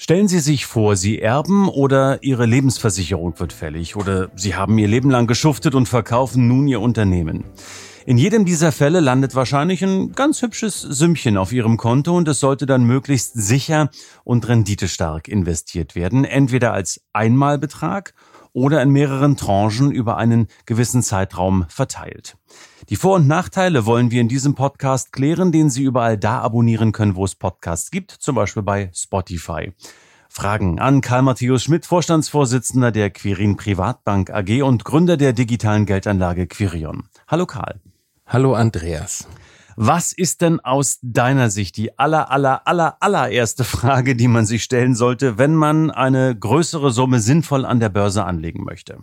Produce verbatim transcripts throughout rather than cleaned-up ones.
Stellen Sie sich vor, Sie erben oder Ihre Lebensversicherung wird fällig oder Sie haben Ihr Leben lang geschuftet und verkaufen nun Ihr Unternehmen. In jedem dieser Fälle landet wahrscheinlich ein ganz hübsches Sümmchen auf Ihrem Konto und es sollte dann möglichst sicher und renditestark investiert werden, entweder als Einmalbetrag oder in mehreren Tranchen über einen gewissen Zeitraum verteilt. Die Vor- und Nachteile wollen wir in diesem Podcast klären, den Sie überall da abonnieren können, wo es Podcasts gibt, zum Beispiel bei Spotify. Fragen an Karl Matthäus Schmidt, Vorstandsvorsitzender der Quirin Privatbank A G und Gründer der digitalen Geldanlage Quirion. Hallo Karl. Hallo Andreas. Was ist denn aus deiner Sicht die aller, aller, aller, allererste Frage, die man sich stellen sollte, wenn man eine größere Summe sinnvoll an der Börse anlegen möchte?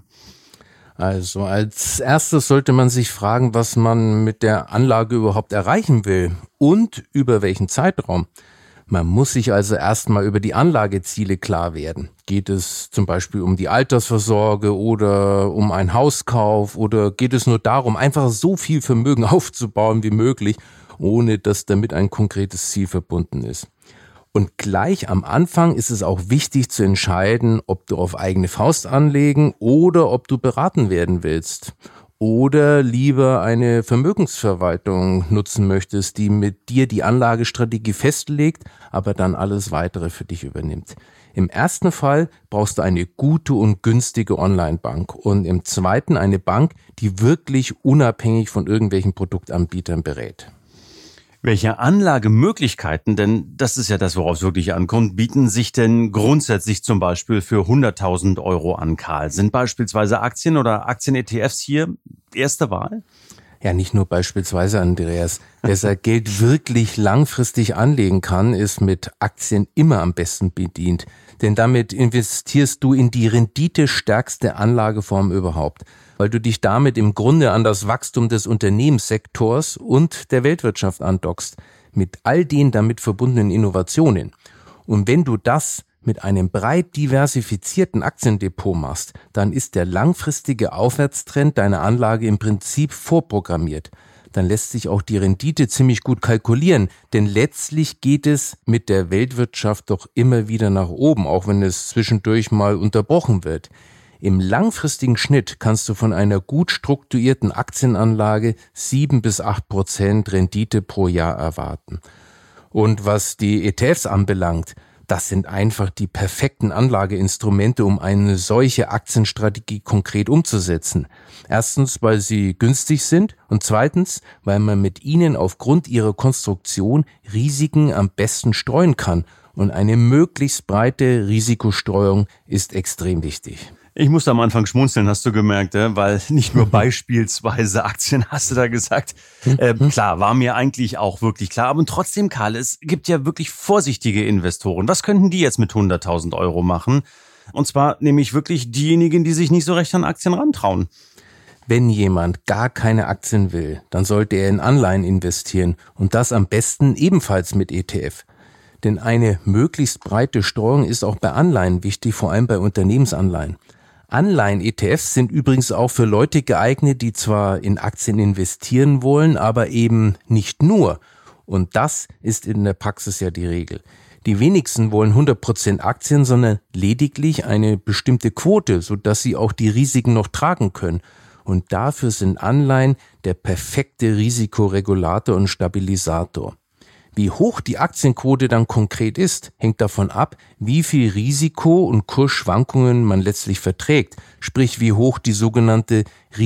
Also als erstes sollte man sich fragen, was man mit der Anlage überhaupt erreichen will und über welchen Zeitraum. Man muss sich also erstmal über die Anlageziele klar werden. Geht es zum Beispiel um die Altersvorsorge oder um einen Hauskauf oder geht es nur darum, einfach so viel Vermögen aufzubauen wie möglich, ohne dass damit ein konkretes Ziel verbunden ist? Und gleich am Anfang ist es auch wichtig zu entscheiden, ob du auf eigene Faust anlegen oder ob du beraten werden willst. Oder lieber eine Vermögensverwaltung nutzen möchtest, die mit dir die Anlagestrategie festlegt, aber dann alles Weitere für dich übernimmt. Im ersten Fall brauchst du eine gute und günstige Online-Bank und im zweiten eine Bank, die wirklich unabhängig von irgendwelchen Produktanbietern berät. Welche Anlagemöglichkeiten, denn das ist ja das, worauf es wirklich ankommt, bieten sich denn grundsätzlich zum Beispiel für hunderttausend Euro an, Karl? Sind beispielsweise Aktien oder Aktien-E T Fs hier erste Wahl? Ja, nicht nur beispielsweise, Andreas. Wer sein Geld wirklich langfristig anlegen kann, ist mit Aktien immer am besten bedient. Denn damit investierst du in die renditestärkste Anlageform überhaupt, weil du dich damit im Grunde an das Wachstum des Unternehmenssektors und der Weltwirtschaft andockst, mit all den damit verbundenen Innovationen. Und wenn du das mit einem breit diversifizierten Aktiendepot machst, dann ist der langfristige Aufwärtstrend deiner Anlage im Prinzip vorprogrammiert. Dann lässt sich auch die Rendite ziemlich gut kalkulieren, denn letztlich geht es mit der Weltwirtschaft doch immer wieder nach oben, auch wenn es zwischendurch mal unterbrochen wird. Im langfristigen Schnitt kannst du von einer gut strukturierten Aktienanlage sieben bis acht Prozent Rendite pro Jahr erwarten. Und was die E T Fs anbelangt, das sind einfach die perfekten Anlageinstrumente, um eine solche Aktienstrategie konkret umzusetzen. Erstens, weil sie günstig sind und zweitens, weil man mit ihnen aufgrund ihrer Konstruktion Risiken am besten streuen kann. Und eine möglichst breite Risikostreuung ist extrem wichtig. Ich musste am Anfang schmunzeln, hast du gemerkt, weil nicht nur beispielsweise Aktien, hast du da gesagt. Äh, klar, war mir eigentlich auch wirklich klar. Aber trotzdem, Karl, es gibt ja wirklich vorsichtige Investoren. Was könnten die jetzt mit hunderttausend Euro machen? Und zwar nämlich wirklich diejenigen, die sich nicht so recht an Aktien rantrauen. Wenn jemand gar keine Aktien will, dann sollte er in Anleihen investieren und das am besten ebenfalls mit E T F. Denn eine möglichst breite Streuung ist auch bei Anleihen wichtig, vor allem bei Unternehmensanleihen. Anleihen-E T Fs sind übrigens auch für Leute geeignet, die zwar in Aktien investieren wollen, aber eben nicht nur. Und das ist in der Praxis ja die Regel. Die wenigsten wollen hundert Prozent Aktien, sondern lediglich eine bestimmte Quote, sodass sie auch die Risiken noch tragen können. Und dafür sind Anleihen der perfekte Risikoregulator und Stabilisator. Wie hoch die Aktienquote dann konkret ist, hängt davon ab, wie viel Risiko und Kursschwankungen man letztlich verträgt, sprich wie hoch die sogenannte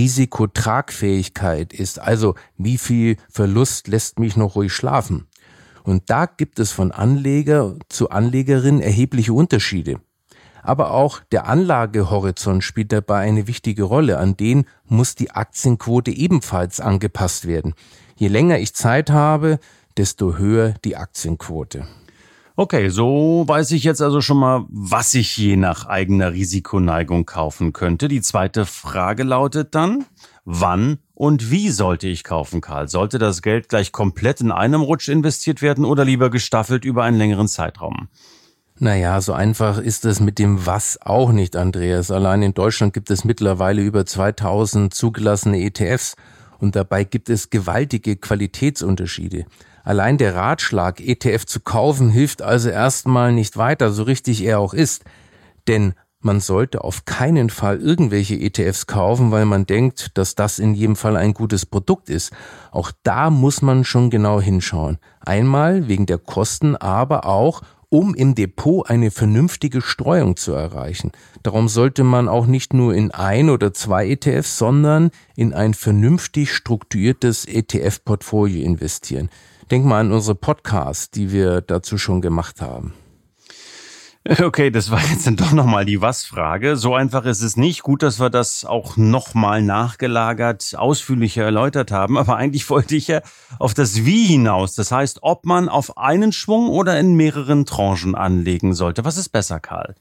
Risikotragfähigkeit ist, also wie viel Verlust lässt mich noch ruhig schlafen. Und da gibt es von Anleger zu Anlegerin erhebliche Unterschiede. Aber auch der Anlagehorizont spielt dabei eine wichtige Rolle, an den muss die Aktienquote ebenfalls angepasst werden. Je länger ich Zeit habe, desto höher die Aktienquote. Okay, so weiß ich jetzt also schon mal, was ich je nach eigener Risikoneigung kaufen könnte. Die zweite Frage lautet dann, wann und wie sollte ich kaufen, Karl? Sollte das Geld gleich komplett in einem Rutsch investiert werden oder lieber gestaffelt über einen längeren Zeitraum? Naja, so einfach ist es mit dem Was auch nicht, Andreas. Allein in Deutschland gibt es mittlerweile über zweitausend zugelassene E T Fs und dabei gibt es gewaltige Qualitätsunterschiede. Allein der Ratschlag, E T F zu kaufen, hilft also erstmal nicht weiter, so richtig er auch ist. Denn man sollte auf keinen Fall irgendwelche E T Fs kaufen, weil man denkt, dass das in jedem Fall ein gutes Produkt ist. Auch da muss man schon genau hinschauen. Einmal wegen der Kosten, aber auch, um im Depot eine vernünftige Streuung zu erreichen. Darum sollte man auch nicht nur in ein oder zwei E T Fs, sondern in ein vernünftig strukturiertes E T F-Portfolio investieren. Denk mal an unsere Podcasts, die wir dazu schon gemacht haben. Okay, das war jetzt dann doch nochmal die Was-Frage. So einfach ist es nicht. Gut, dass wir das auch nochmal nachgelagert, ausführlicher erläutert haben. Aber eigentlich wollte ich ja auf das Wie hinaus. Das heißt, ob man auf einen Schwung oder in mehreren Tranchen anlegen sollte. Was ist besser, Karl?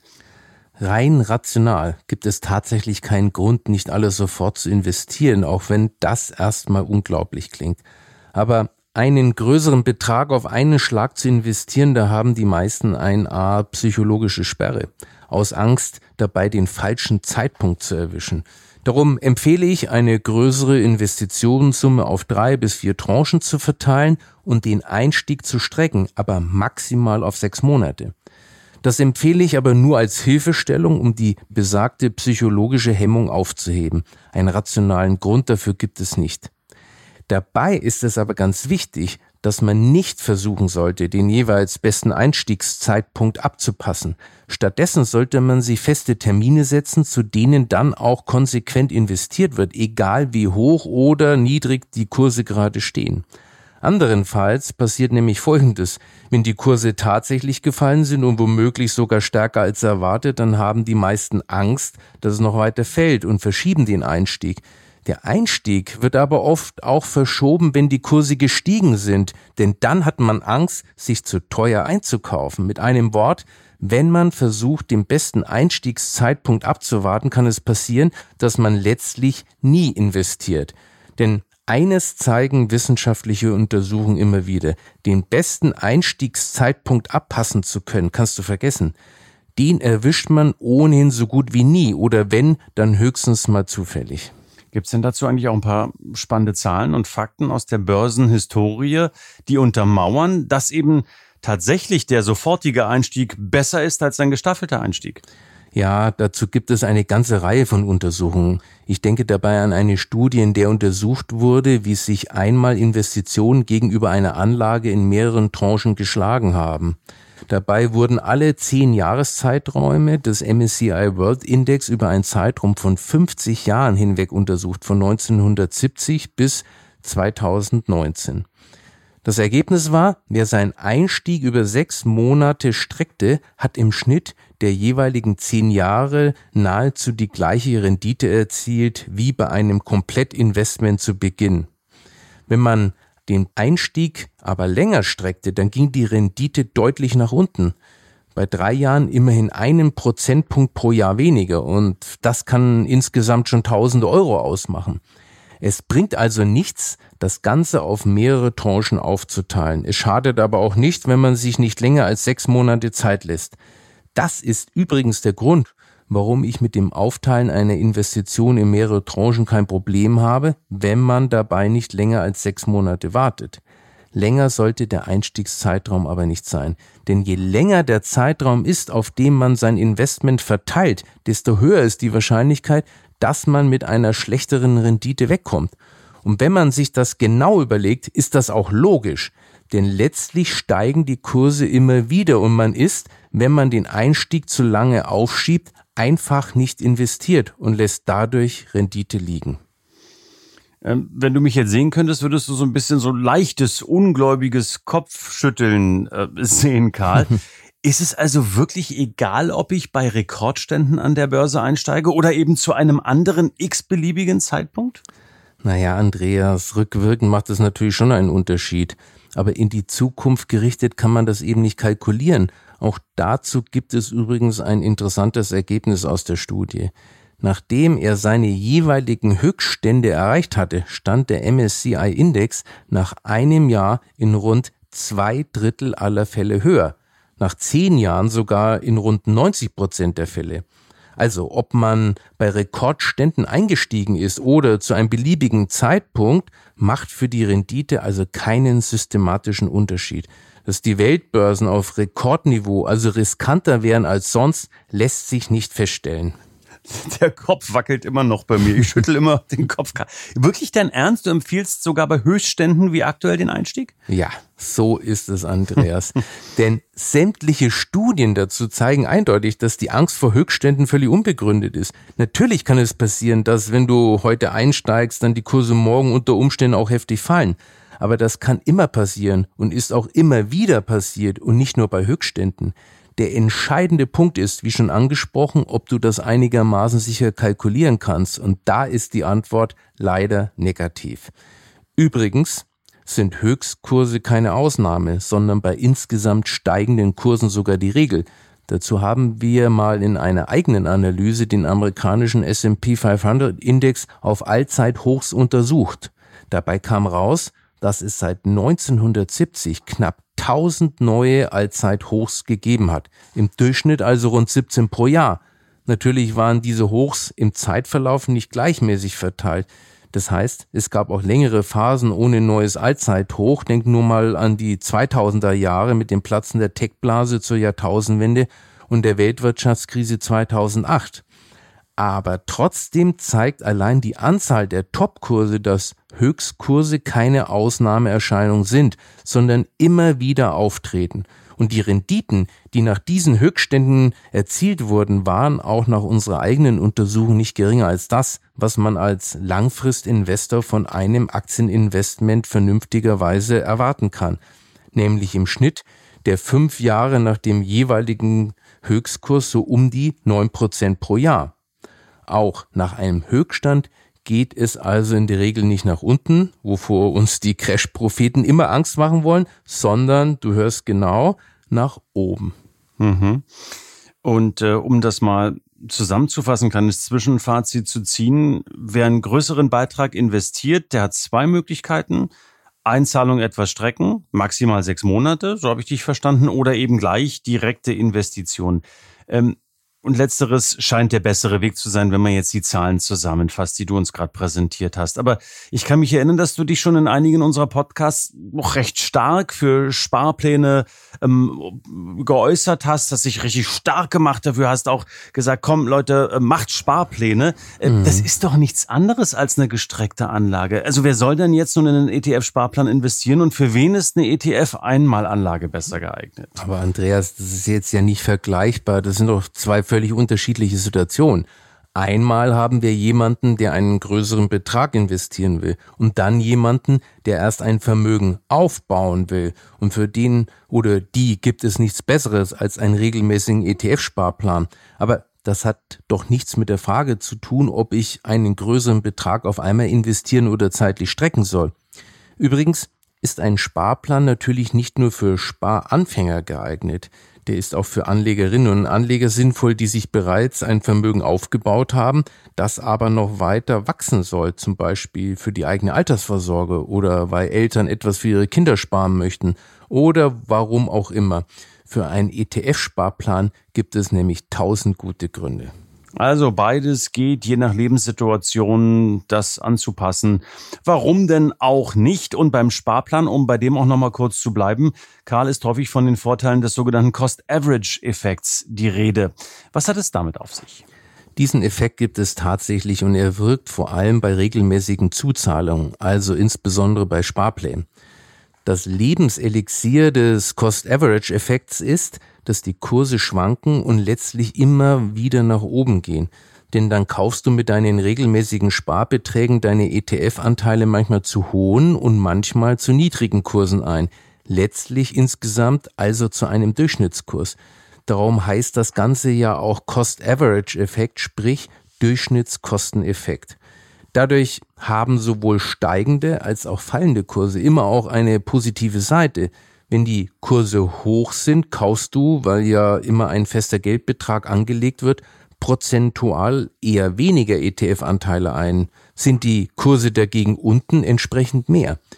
Rein rational gibt es tatsächlich keinen Grund, nicht alles sofort zu investieren, auch wenn das erstmal unglaublich klingt. Aber einen größeren Betrag auf einen Schlag zu investieren, da haben die meisten eine Art psychologische Sperre, aus Angst, dabei den falschen Zeitpunkt zu erwischen. Darum empfehle ich, eine größere Investitionssumme auf drei bis vier Tranchen zu verteilen und den Einstieg zu strecken, aber maximal auf sechs Monate. Das empfehle ich aber nur als Hilfestellung, um die besagte psychologische Hemmung aufzuheben. Einen rationalen Grund dafür gibt es nicht. Dabei ist es aber ganz wichtig, dass man nicht versuchen sollte, den jeweils besten Einstiegszeitpunkt abzupassen. Stattdessen sollte man sich feste Termine setzen, zu denen dann auch konsequent investiert wird, egal wie hoch oder niedrig die Kurse gerade stehen. Anderenfalls passiert nämlich Folgendes: Wenn die Kurse tatsächlich gefallen sind und womöglich sogar stärker als erwartet, dann haben die meisten Angst, dass es noch weiter fällt und verschieben den Einstieg. Der Einstieg wird aber oft auch verschoben, wenn die Kurse gestiegen sind, denn dann hat man Angst, sich zu teuer einzukaufen. Mit einem Wort, wenn man versucht, den besten Einstiegszeitpunkt abzuwarten, kann es passieren, dass man letztlich nie investiert. Denn eines zeigen wissenschaftliche Untersuchungen immer wieder: Den besten Einstiegszeitpunkt abpassen zu können, kannst du vergessen. Den erwischt man ohnehin so gut wie nie oder wenn, dann höchstens mal zufällig. Gibt es denn dazu eigentlich auch ein paar spannende Zahlen und Fakten aus der Börsenhistorie, die untermauern, dass eben tatsächlich der sofortige Einstieg besser ist als ein gestaffelter Einstieg? Ja, dazu gibt es eine ganze Reihe von Untersuchungen. Ich denke dabei an eine Studie, in der untersucht wurde, wie sich einmal Investitionen gegenüber einer Anlage in mehreren Tranchen geschlagen haben. Dabei wurden alle zehn Jahreszeiträume des M S C I World Index über einen Zeitraum von fünfzig Jahren hinweg untersucht, von neunzehnhundertsiebzig bis zweitausendneunzehn. Das Ergebnis war, wer seinen Einstieg über sechs Monate streckte, hat im Schnitt der jeweiligen zehn Jahre nahezu die gleiche Rendite erzielt wie bei einem Komplettinvestment zu Beginn. Wenn man den Einstieg aber länger streckte, dann ging die Rendite deutlich nach unten. Bei drei Jahren immerhin einen Prozentpunkt pro Jahr weniger und das kann insgesamt schon tausende Euro ausmachen. Es bringt also nichts, das Ganze auf mehrere Tranchen aufzuteilen. Es schadet aber auch nicht, wenn man sich nicht länger als sechs Monate Zeit lässt. Das ist übrigens der Grund, warum ich mit dem Aufteilen einer Investition in mehrere Tranchen kein Problem habe, wenn man dabei nicht länger als sechs Monate wartet. Länger sollte der Einstiegszeitraum aber nicht sein, denn je länger der Zeitraum ist, auf dem man sein Investment verteilt, desto höher ist die Wahrscheinlichkeit, dass man mit einer schlechteren Rendite wegkommt. Und wenn man sich das genau überlegt, ist das auch logisch, denn letztlich steigen die Kurse immer wieder und man ist, wenn man den Einstieg zu lange aufschiebt, einfach nicht investiert und lässt dadurch Rendite liegen. Ähm, wenn du mich jetzt sehen könntest, würdest du so ein bisschen so leichtes, ungläubiges Kopfschütteln äh, sehen, Karl. Ist es also wirklich egal, ob ich bei Rekordständen an der Börse einsteige oder eben zu einem anderen x-beliebigen Zeitpunkt? Naja, Andreas, rückwirkend macht es natürlich schon einen Unterschied. Aber in die Zukunft gerichtet kann man das eben nicht kalkulieren. Auch dazu gibt es übrigens ein interessantes Ergebnis aus der Studie. Nachdem er seine jeweiligen Höchststände erreicht hatte, stand der M S C I-Index nach einem Jahr in rund zwei Drittel aller Fälle höher. Nach zehn Jahren sogar in rund neunzig Prozent der Fälle. Also ob man bei Rekordständen eingestiegen ist oder zu einem beliebigen Zeitpunkt, macht für die Rendite also keinen systematischen Unterschied. Dass die Weltbörsen auf Rekordniveau also riskanter wären als sonst, lässt sich nicht feststellen. Der Kopf wackelt immer noch bei mir. Ich schüttel immer den Kopf. Wirklich dein Ernst? Du empfiehlst sogar bei Höchstständen wie aktuell den Einstieg? Ja, so ist es, Andreas. Denn sämtliche Studien dazu zeigen eindeutig, dass die Angst vor Höchstständen völlig unbegründet ist. Natürlich kann es passieren, dass wenn du heute einsteigst, dann die Kurse morgen unter Umständen auch heftig fallen. Aber das kann immer passieren und ist auch immer wieder passiert und nicht nur bei Höchstständen. Der entscheidende Punkt ist, wie schon angesprochen, ob du das einigermaßen sicher kalkulieren kannst. Und da ist die Antwort leider negativ. Übrigens sind Höchstkurse keine Ausnahme, sondern bei insgesamt steigenden Kursen sogar die Regel. Dazu haben wir mal in einer eigenen Analyse den amerikanischen S and P fünfhundert Index auf Allzeithochs untersucht. Dabei kam raus, dass es seit neunzehnhundertsiebzig knapp tausend neue Allzeithochs gegeben hat. Im Durchschnitt also rund siebzehn pro Jahr. Natürlich waren diese Hochs im Zeitverlauf nicht gleichmäßig verteilt. Das heißt, es gab auch längere Phasen ohne neues Allzeithoch. Denk nur mal an die zweitausender Jahre mit dem Platzen der Tech-Blase zur Jahrtausendwende und der Weltwirtschaftskrise zweitausendacht. Aber trotzdem zeigt allein die Anzahl der Topkurse, dass Höchstkurse keine Ausnahmeerscheinung sind, sondern immer wieder auftreten. Und die Renditen, die nach diesen Höchstständen erzielt wurden, waren auch nach unserer eigenen Untersuchung nicht geringer als das, was man als Langfristinvestor von einem Aktieninvestment vernünftigerweise erwarten kann. Nämlich im Schnitt der fünf Jahre nach dem jeweiligen Höchstkurs so um die neun Prozent pro Jahr. Auch nach einem Höchststand geht es also in der Regel nicht nach unten, wovor uns die Crash-Propheten immer Angst machen wollen, sondern, du hörst genau, nach oben. Mhm. Und äh, um das mal zusammenzufassen, kann das Zwischenfazit zu ziehen, wer einen größeren Beitrag investiert, der hat zwei Möglichkeiten. Einzahlung etwas strecken, maximal sechs Monate, so habe ich dich verstanden, oder eben gleich direkte Investition. Ähm, Und letzteres scheint der bessere Weg zu sein, wenn man jetzt die Zahlen zusammenfasst, die du uns gerade präsentiert hast. Aber ich kann mich erinnern, dass du dich schon in einigen unserer Podcasts noch recht stark für Sparpläne ähm, geäußert hast, dass dich richtig stark gemacht dafür hast, auch gesagt, komm Leute, äh, macht Sparpläne. Äh, mhm. Das ist doch nichts anderes als eine gestreckte Anlage. Also wer soll denn jetzt nun in einen E T F-Sparplan investieren und für wen ist eine E T F-Einmalanlage besser geeignet? Aber Andreas, das ist jetzt ja nicht vergleichbar. Das sind doch zwei völlig unterschiedliche Situationen. Einmal haben wir jemanden, der einen größeren Betrag investieren will und dann jemanden, der erst ein Vermögen aufbauen will und für den oder die gibt es nichts Besseres als einen regelmäßigen E T F-Sparplan. Aber das hat doch nichts mit der Frage zu tun, ob ich einen größeren Betrag auf einmal investieren oder zeitlich strecken soll. Übrigens ist ein Sparplan natürlich nicht nur für Sparanfänger geeignet. Der ist auch für Anlegerinnen und Anleger sinnvoll, die sich bereits ein Vermögen aufgebaut haben, das aber noch weiter wachsen soll, zum Beispiel für die eigene Altersvorsorge oder weil Eltern etwas für ihre Kinder sparen möchten oder warum auch immer. Für einen E T F-Sparplan gibt es nämlich tausend gute Gründe. Also beides geht, je nach Lebenssituation, das anzupassen. Warum denn auch nicht? Und beim Sparplan, um bei dem auch nochmal kurz zu bleiben, Karl, ist häufig von den Vorteilen des sogenannten Cost-Average-Effekts die Rede. Was hat es damit auf sich? Diesen Effekt gibt es tatsächlich und er wirkt vor allem bei regelmäßigen Zuzahlungen, also insbesondere bei Sparplänen. Das Lebenselixier des Cost-Average-Effekts ist, dass die Kurse schwanken und letztlich immer wieder nach oben gehen. Denn dann kaufst du mit deinen regelmäßigen Sparbeträgen deine E T F-Anteile manchmal zu hohen und manchmal zu niedrigen Kursen ein. Letztlich insgesamt also zu einem Durchschnittskurs. Darum heißt das Ganze ja auch Cost-Average-Effekt, sprich Durchschnittskosteneffekt. Dadurch haben sowohl steigende als auch fallende Kurse immer auch eine positive Seite. Wenn die Kurse hoch sind, kaufst du, weil ja immer ein fester Geldbetrag angelegt wird, prozentual eher weniger E T F-Anteile ein. Sind die Kurse dagegen unten, entsprechend mehr.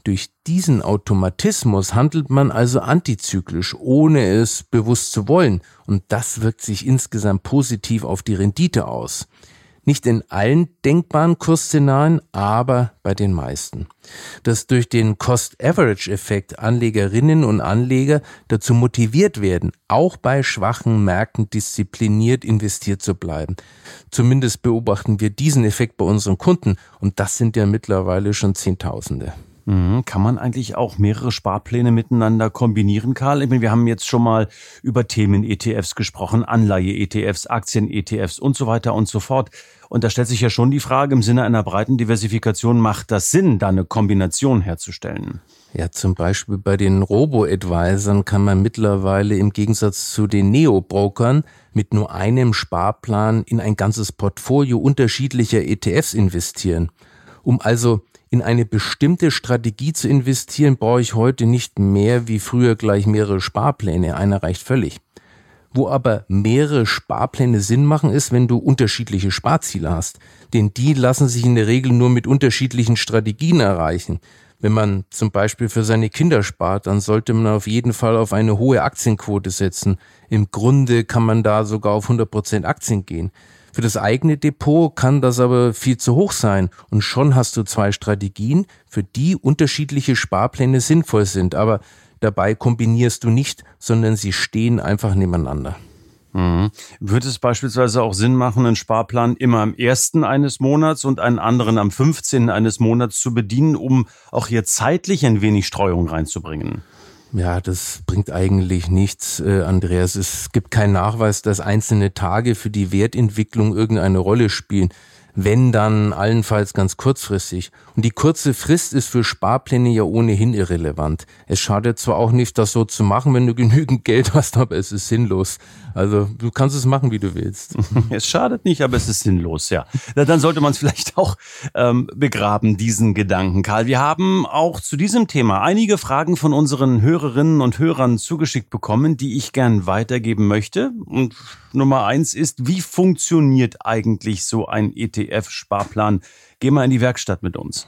Durch diesen Automatismus handelt man also antizyklisch, ohne es bewusst zu wollen. Und das wirkt sich insgesamt positiv auf die Rendite aus. Nicht in allen denkbaren Kursszenarien, aber bei den meisten. Dass durch den Cost-Average-Effekt Anlegerinnen und Anleger dazu motiviert werden, auch bei schwachen Märkten diszipliniert investiert zu bleiben. Zumindest beobachten wir diesen Effekt bei unseren Kunden und das sind ja mittlerweile schon Zehntausende. Kann man eigentlich auch mehrere Sparpläne miteinander kombinieren, Karl? Ich meine, wir haben jetzt schon mal über Themen-E T Fs gesprochen, Anleihe-E T Fs, Aktien-E T Fs und so weiter und so fort. Und da stellt sich ja schon die Frage, im Sinne einer breiten Diversifikation, macht das Sinn, da eine Kombination herzustellen? Ja, zum Beispiel bei den Robo-Advisern kann man mittlerweile im Gegensatz zu den Neo-Brokern mit nur einem Sparplan in ein ganzes Portfolio unterschiedlicher E T Fs investieren. Um also in eine bestimmte Strategie zu investieren, brauche ich heute nicht mehr wie früher gleich mehrere Sparpläne. Einer reicht völlig. Wo aber mehrere Sparpläne Sinn machen, ist, wenn du unterschiedliche Sparziele hast. Denn die lassen sich in der Regel nur mit unterschiedlichen Strategien erreichen. Wenn man zum Beispiel für seine Kinder spart, dann sollte man auf jeden Fall auf eine hohe Aktienquote setzen. Im Grunde kann man da sogar auf hundert Prozent Aktien gehen. Für das eigene Depot kann das aber viel zu hoch sein und schon hast du zwei Strategien, für die unterschiedliche Sparpläne sinnvoll sind, aber dabei kombinierst du nicht, sondern sie stehen einfach nebeneinander. Mhm. Würde es beispielsweise auch Sinn machen, einen Sparplan immer am ersten eines Monats und einen anderen am fünfzehnten eines Monats zu bedienen, um auch hier zeitlich ein wenig Streuung reinzubringen? Ja, das bringt eigentlich nichts, äh, Andreas. Es gibt keinen Nachweis, dass einzelne Tage für die Wertentwicklung irgendeine Rolle spielen. Wenn, dann allenfalls ganz kurzfristig. Und die kurze Frist ist für Sparpläne ja ohnehin irrelevant. Es schadet zwar auch nicht, das so zu machen, wenn du genügend Geld hast, aber es ist sinnlos. Also du kannst es machen, wie du willst. Es schadet nicht, aber es ist sinnlos, ja. Dann sollte man es vielleicht auch ähm, begraben, diesen Gedanken. Karl, wir haben auch zu diesem Thema einige Fragen von unseren Hörerinnen und Hörern zugeschickt bekommen, die ich gern weitergeben möchte. Und Nummer eins ist, wie funktioniert eigentlich so ein E T F-Sparplan? Geh mal in die Werkstatt mit uns.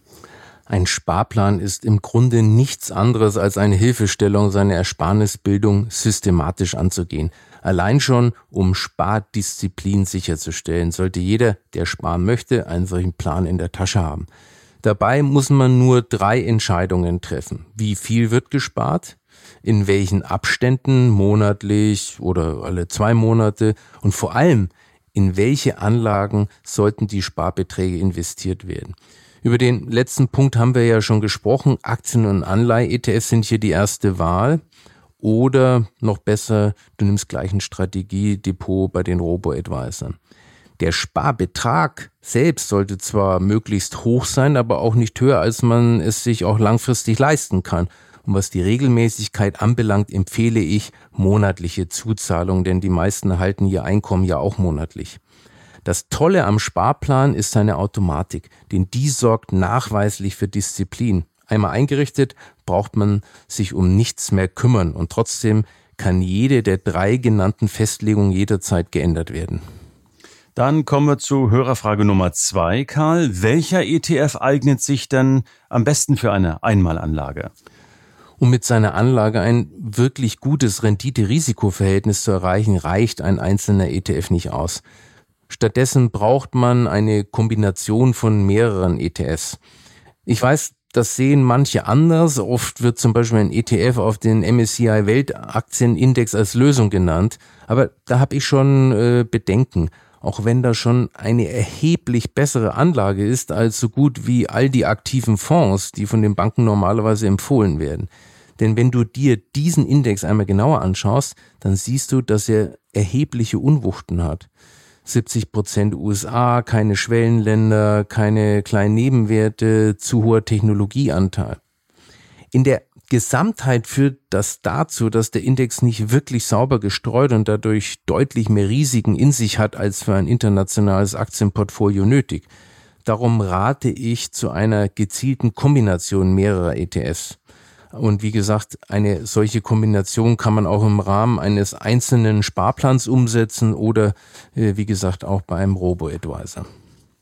Ein Sparplan ist im Grunde nichts anderes als eine Hilfestellung, seine Ersparnisbildung systematisch anzugehen. Allein schon, um Spardisziplin sicherzustellen, sollte jeder, der sparen möchte, einen solchen Plan in der Tasche haben. Dabei muss man nur drei Entscheidungen treffen. Wie viel wird gespart? In welchen Abständen, monatlich oder alle zwei Monate? Und vor allem, in welche Anlagen sollten die Sparbeträge investiert werden? Über den letzten Punkt haben wir ja schon gesprochen. Aktien- und Anleihe-E T Fs sind hier die erste Wahl. Oder noch besser, du nimmst gleich ein Strategiedepot bei den Robo-Advisern. Der Sparbetrag selbst sollte zwar möglichst hoch sein, aber auch nicht höher, als man es sich auch langfristig leisten kann. Und was die Regelmäßigkeit anbelangt, empfehle ich monatliche Zuzahlungen, denn die meisten erhalten ihr Einkommen ja auch monatlich. Das Tolle am Sparplan ist seine Automatik, denn die sorgt nachweislich für Disziplin. Einmal eingerichtet, braucht man sich um nichts mehr kümmern und trotzdem kann jede der drei genannten Festlegungen jederzeit geändert werden. Dann kommen wir zu Hörerfrage Nummer zwei, Karl. Welcher E T F eignet sich denn am besten für eine Einmalanlage? Um mit seiner Anlage ein wirklich gutes Rendite-Risiko-Verhältnis zu erreichen, reicht ein einzelner E T F nicht aus. Stattdessen braucht man eine Kombination von mehreren E T Fs. Ich weiß, das sehen manche anders. Oft wird zum Beispiel ein E T F auf den M S C I Weltaktienindex als Lösung genannt. Aber da habe ich schon äh, Bedenken. Auch wenn das schon eine erheblich bessere Anlage ist als so gut wie all die aktiven Fonds, die von den Banken normalerweise empfohlen werden. Denn wenn du dir diesen Index einmal genauer anschaust, dann siehst du, dass er erhebliche Unwuchten hat. siebzig Prozent U S A, keine Schwellenländer, keine kleinen Nebenwerte, zu hoher Technologieanteil. In der Gesamtheit führt das dazu, dass der Index nicht wirklich sauber gestreut und dadurch deutlich mehr Risiken in sich hat als für ein internationales Aktienportfolio nötig. Darum rate ich zu einer gezielten Kombination mehrerer E T Fs. Und wie gesagt, eine solche Kombination kann man auch im Rahmen eines einzelnen Sparplans umsetzen oder, wie gesagt, auch bei einem Robo-Advisor.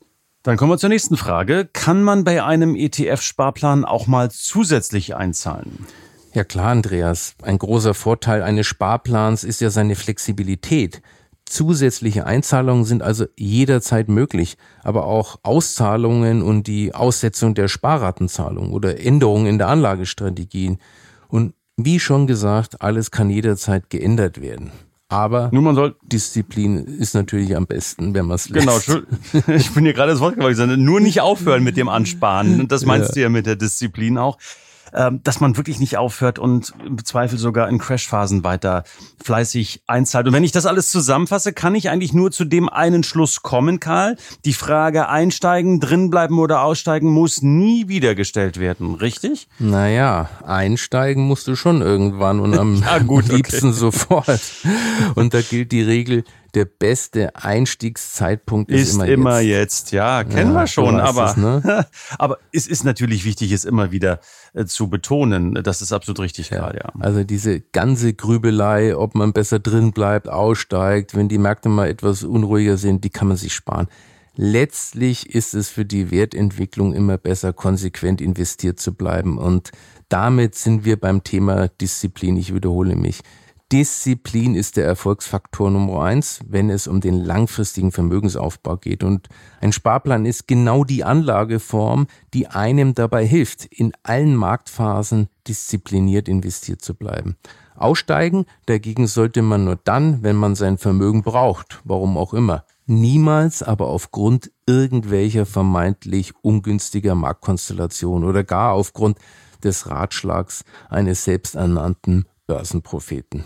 Dann kommen wir zur nächsten Frage. Kann man bei einem E T F-Sparplan auch mal zusätzlich einzahlen? Ja klar, Andreas. Ein großer Vorteil eines Sparplans ist ja seine Flexibilität. Zusätzliche Einzahlungen sind also jederzeit möglich, aber auch Auszahlungen und die Aussetzung der Sparratenzahlung oder Änderungen in der Anlagestrategien. Und wie schon gesagt, alles kann jederzeit geändert werden. Aber Nur man soll Disziplin ist natürlich am besten, wenn man es lässt. Genau, ich bin hier gerade das Wort geworden. Nur nicht aufhören mit dem Ansparen. Das meinst ja. du ja mit der Disziplin auch. Dass man wirklich nicht aufhört und im Zweifel sogar in Crashphasen weiter fleißig einzahlt. Und wenn ich das alles zusammenfasse, kann ich eigentlich nur zu dem einen Schluss kommen, Karl. Die Frage einsteigen, drinbleiben oder aussteigen muss nie wieder gestellt werden, richtig? Naja, einsteigen musst du schon irgendwann und am ja, gut, liebsten okay. sofort. Und da gilt die Regel, der beste Einstiegszeitpunkt ist, ist immer, immer jetzt. jetzt. Ja, kennen ja, wir schon. Aber, es, ne? aber es ist natürlich wichtig, es immer wieder äh, zu betonen. Das ist absolut richtig, ja. Karl. Ja. Also diese ganze Grübelei, ob man besser drin bleibt, aussteigt, wenn die Märkte mal etwas unruhiger sind, die kann man sich sparen. Letztlich ist es für die Wertentwicklung immer besser, konsequent investiert zu bleiben. Und damit sind wir beim Thema Disziplin. Ich wiederhole mich. Disziplin ist der Erfolgsfaktor Nummer eins, wenn es um den langfristigen Vermögensaufbau geht. Und ein Sparplan ist genau die Anlageform, die einem dabei hilft, in allen Marktphasen diszipliniert investiert zu bleiben. Aussteigen dagegen sollte man nur dann, wenn man sein Vermögen braucht, warum auch immer. Niemals aber aufgrund irgendwelcher vermeintlich ungünstiger Marktkonstellation oder gar aufgrund des Ratschlags eines selbsternannten Börsenpropheten.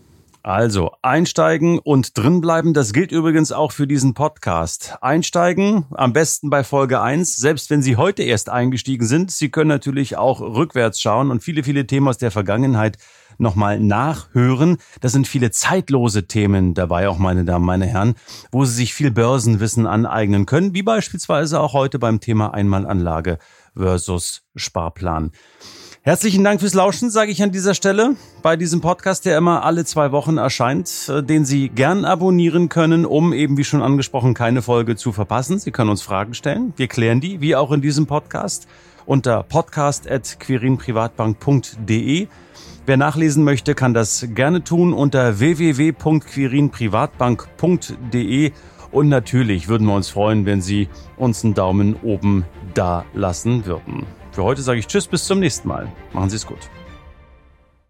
Also einsteigen und drinbleiben, das gilt übrigens auch für diesen Podcast. Einsteigen, am besten bei Folge eins, selbst wenn Sie heute erst eingestiegen sind. Sie können natürlich auch rückwärts schauen und viele, viele Themen aus der Vergangenheit nochmal nachhören. Das sind viele zeitlose Themen dabei, auch meine Damen, meine Herren, wo Sie sich viel Börsenwissen aneignen können, wie beispielsweise auch heute beim Thema Einmalanlage versus Sparplan. Herzlichen Dank fürs Lauschen, sage ich an dieser Stelle, bei diesem Podcast, der immer alle zwei Wochen erscheint, den Sie gern abonnieren können, um eben, wie schon angesprochen, keine Folge zu verpassen. Sie können uns Fragen stellen, wir klären die, wie auch in diesem Podcast, unter podcast at quirinprivatbank punkt de. Wer nachlesen möchte, kann das gerne tun unter w w w punkt quirinprivatbank punkt de. Und natürlich würden wir uns freuen, wenn Sie uns einen Daumen oben da lassen würden. Für heute sage ich Tschüss, bis zum nächsten Mal. Machen Sie es gut.